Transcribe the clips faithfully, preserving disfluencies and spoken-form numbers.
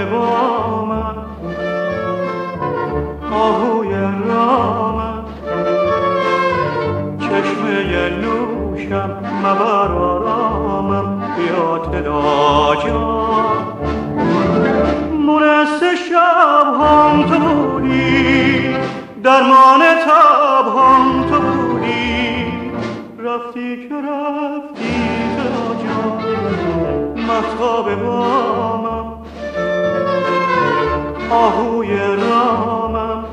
بامم آهوی رامم چشمه نوشم مبر آرامم بیا تلا جان مونس شب هم تو بودی درمان تب هم تو بودی رفتی که رفتی تلا جان مهتاب بامم آهوی رامم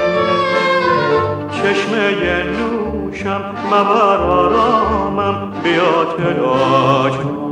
چشمه نوشم مبر آرامم بیا تلا جان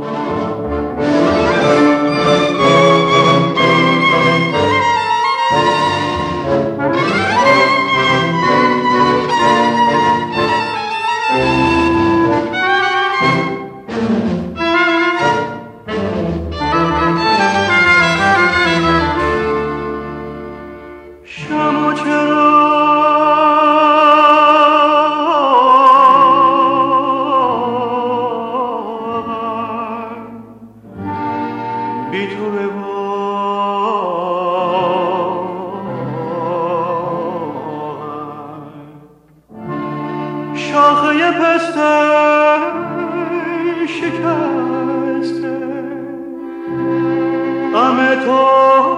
شاخه پسته شکسته غم تو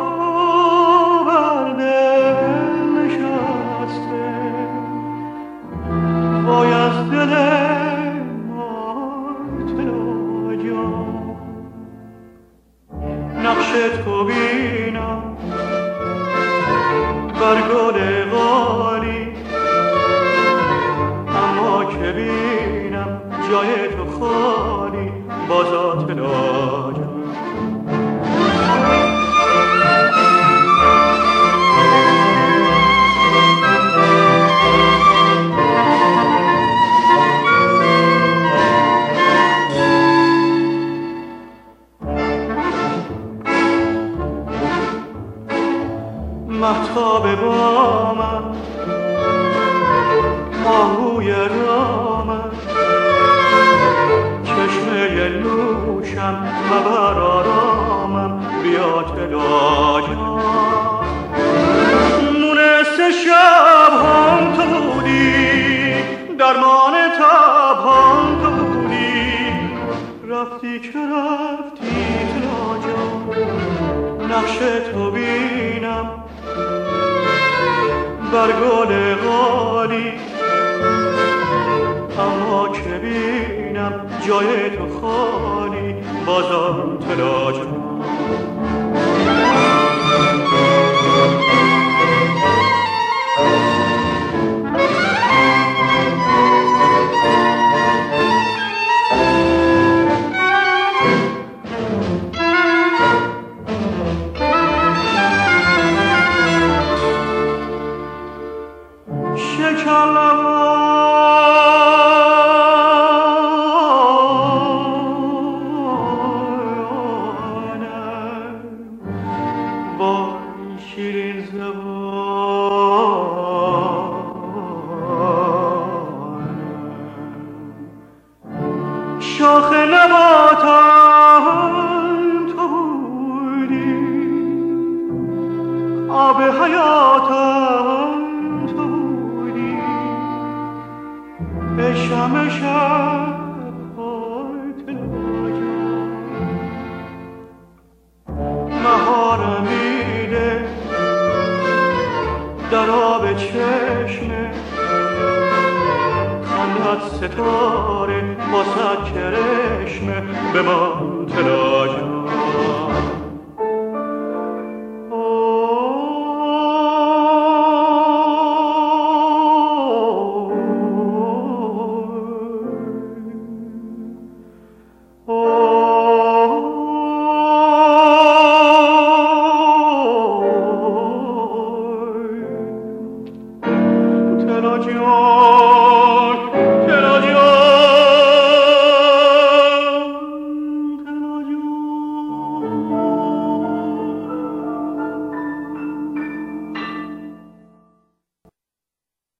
بر دل نشسته وای از دل ما تلا جان نقش تو بینم بر گل غالی که بینم جای تو خالی بازا تلا جان مهتاب بامم آهوی رامم چشمه نوشم مبر آرامم بیا تلا جان مونس شب هم تو بودی درمان تب هم تو بودی رفتی که رفتی تلا جان نقش تو بینم بر گل غالی اما که بینم جای تو خالی بازم تلا جان شاخ نباتم تو بودی آب حیاتم تو بودی ای شمع شب تلا جان مهارم میده در آب چشمه خندت ستاره با صد کرشمه به من تلا